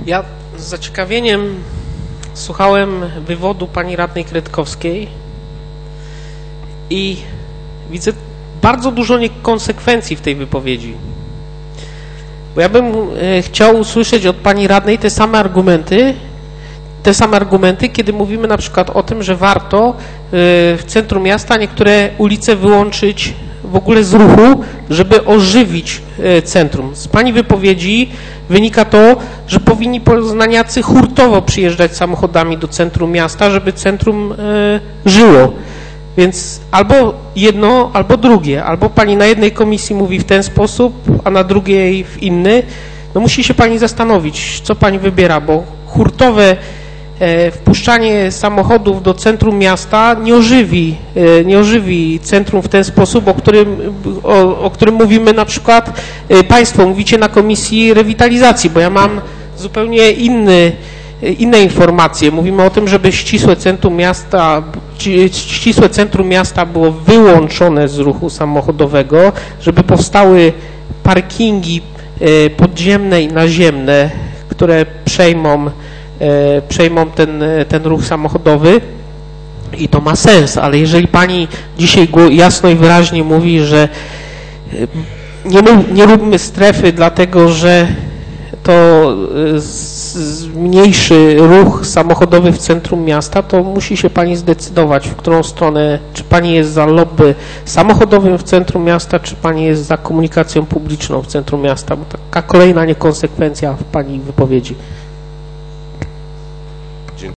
Ja z zaciekawieniem słuchałem wywodu pani radnej Kretkowskiej i widzę bardzo dużo niekonsekwencji w tej wypowiedzi. Bo ja bym chciał usłyszeć od pani radnej te same argumenty, kiedy mówimy na przykład o tym, że warto w centrum miasta niektóre ulice wyłączyć w ogóle z ruchu, żeby ożywić centrum. Z pani wypowiedzi wynika to, że powinni poznaniacy hurtowo przyjeżdżać samochodami do centrum miasta, żeby centrum żyło. Więc albo jedno, albo drugie. Albo pani na jednej komisji mówi w ten sposób, a na drugiej w inny. No musi się pani zastanowić, co pani wybiera, bo hurtowe wpuszczanie samochodów do centrum miasta nie ożywi centrum w ten sposób, o którym mówimy na przykład państwo mówicie na komisji rewitalizacji, bo ja mam zupełnie inne informacje. Mówimy o tym, żeby ścisłe centrum miasta było wyłączone z ruchu samochodowego, żeby powstały parkingi podziemne i naziemne, które przejmą ten ruch samochodowy i to ma sens, ale jeżeli pani dzisiaj jasno i wyraźnie mówi, że nie róbmy strefy, dlatego że to zmniejszy ruch samochodowy w centrum miasta, to musi się pani zdecydować, w którą stronę, czy pani jest za lobby samochodowym w centrum miasta, czy pani jest za komunikacją publiczną w centrum miasta, bo taka kolejna niekonsekwencja w pani wypowiedzi.